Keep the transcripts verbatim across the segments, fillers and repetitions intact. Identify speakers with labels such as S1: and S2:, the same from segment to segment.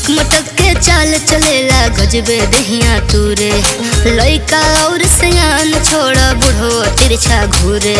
S1: मटक मटक के चाल चलेला गजबे दहिया तूरे, लइका और सयान छोड़ा बूढ़ो तिरछा घूरे।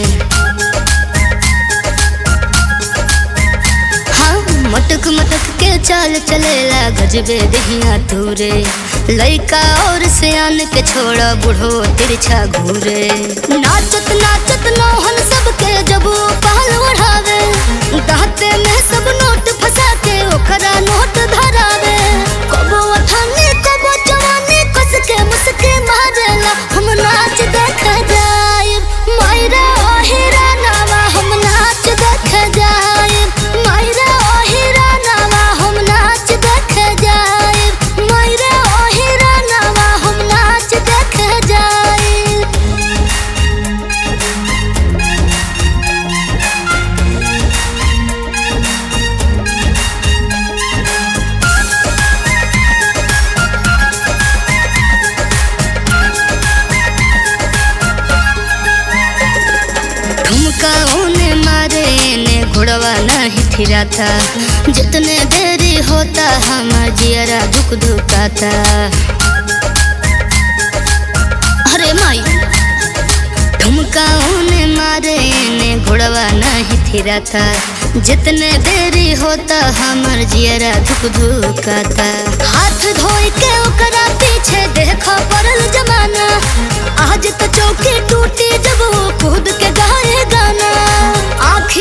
S1: हाँ मटक मटक के चाल चलेला गजबे दहिया तूरे, लइका और सयान के छोड़ा बूढ़ो तिरछा घूरे। नाचत नाचत नौहन सबके जब पहल बढ़ावे, दांते में सब नोट फंसा के ओकरा नोट धरावे। कबो अठाने कबो चवाने कस के मुस्के मारेला, हम नाच देख जाए मायरा ओ हीरा नावा, हम नाच देख जाए मायरा ओ हीरा नावा, हम नाच देख जाए मायरा ओ हीरा नावा, हम नाच देख जाए। ठुमकाओने मारे ने घोड़वा नहीं थिराता, जितने देरी होता हमार जियरा दुख दुखाता। अरे माई ठुमकाओने मारे ने घोड़वा नहीं थिराता, जितने देरी होता हमार जियरा दुख दुखाता। हाथ धोई के ओकरा पीछे देखा पड़ल जमाना, आज तो चौकी टूटी जब वो कूद के गाए गाना। आँख